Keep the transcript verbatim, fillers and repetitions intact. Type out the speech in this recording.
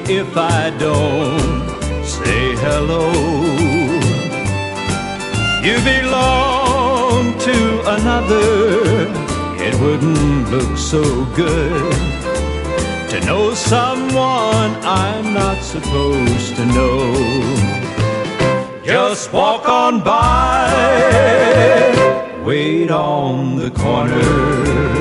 if I don't say hello. You belong to another, it wouldn't look so good to know someone I'm not supposed to know. Just walk on by, wait on the corner.